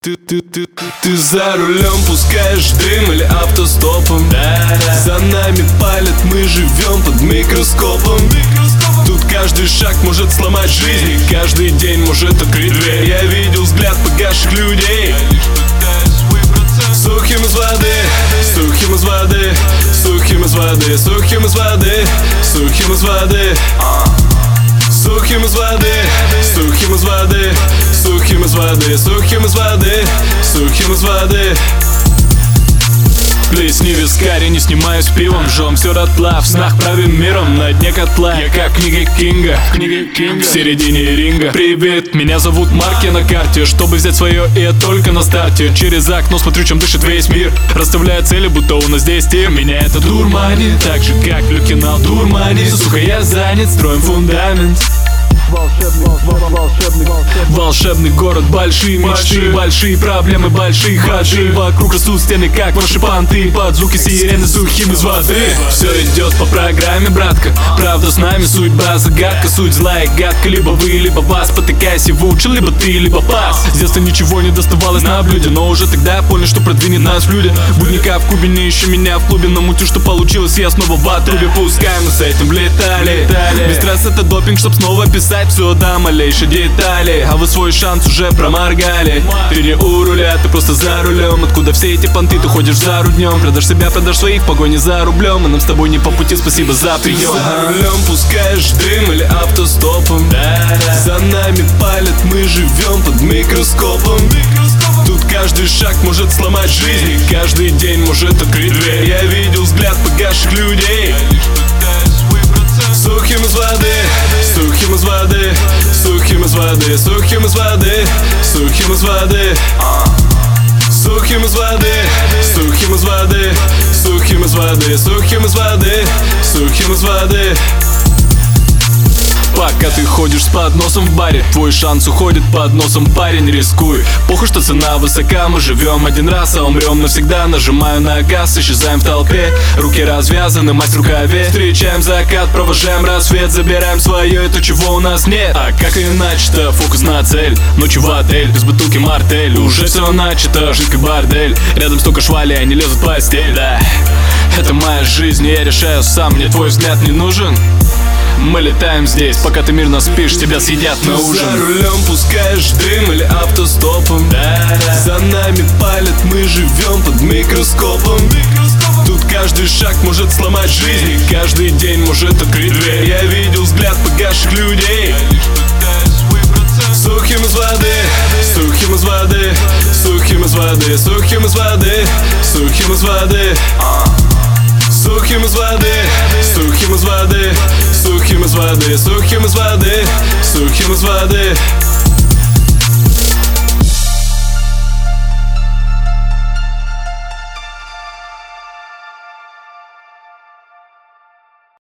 Ты за рулем пускаешь дым или автостопом? За нами палят, мы живем под микроскопом. Тут каждый шаг может сломать жизнь, и каждый день может открыть дверь. Я видел взгляд погасших людей, сухим из воды, сухим из воды, сухим из воды, сухим из воды, сухим из воды, сухим из воды, сухим из воды, сухим из воды, сухим из воды, сухим из воды. Плесни вискарь, не снимаюсь пивом, жжем все дотла, в снах правим миром на дне котла. Я как в книге Кинга, в середине ринга. Привет, меня зовут Марк, я на карте, чтобы взять свое, и я только на старте. Через окно смотрю, чем дышит весь мир, расставляя цели, будто у нас здесь тем. Меня это дурманит, так же как Люкинал дурманит. Сука, я занят, строим фундамент. Волшебный город, большие мечты, большие проблемы, большие хаджи. Вокруг растут стены, как ваши понты, под звуки сирены сухим из воды. Все идет по программе, братка, правда с нами, судьба загадка. Суть злая гадка, либо вы, либо вас. Потыкайся в уши, либо ты, либо пас. С детства ничего не доставалось на блюде, но уже тогда понял, что продвинет нас в люди. Будника в Кубе, не ищи меня в клубе, намутил, что получилось, я снова в отрубе. Пускай мы с этим влетали. Без стресс это допинг, чтоб снова писать все до малейшей детали. А вы свой шанс уже проморгали. Ты не у руля, ты просто за рулем. Откуда все эти понты, ты ходишь за руднем. Продашь себя, продашь своих в погоне за рублем. И нам с тобой не по пути, спасибо за прием. Ты за рулем пускаешь дым или автостопом? За нами палят, мы живем под микроскопом. Тут каждый шаг может сломать жизнь, и каждый день может открыть дверь. Я видел взгляд погасших людей, сухим из воды, сухим из воды, сухим из воды, сухим из воды, сухим из воды, сухим из воды, сухим из воды, сухим из воды, сухим из воды, сухим из воды. Пока ты ходишь с подносом в баре, твой шанс уходит под носом, парень, рискуй. Похуй, что цена высока, мы живем один раз, а умрем навсегда. Нажимаю на газ, исчезаем в толпе, руки развязаны, масть в рукаве. Встречаем закат, провожаем рассвет, забираем свое, это чего у нас нет. А как иначе-то, фокус на цель, ночью в отель, без бутылки мартель. Уже все начато, жизнь как бордель, рядом столько швалей, они лезут в постель, да. Это моя жизнь, и я решаю сам, мне твой взгляд не нужен. Мы летаем здесь, пока ты мирно спишь, тебя съедят на ужин. За рулем пускаешь дым или автостопом? За нами палят, мы живем под микроскопом. Тут каждый шаг может сломать жизнь, и каждый день может открыть дверь. Я видел взгляд погасших людей, сухим из воды, сухим из воды, сухим из воды, сухим из воды, сухим из воды, сухим из воды, сухим из воды, сухим из воды, сухим из воды, сухим из воды.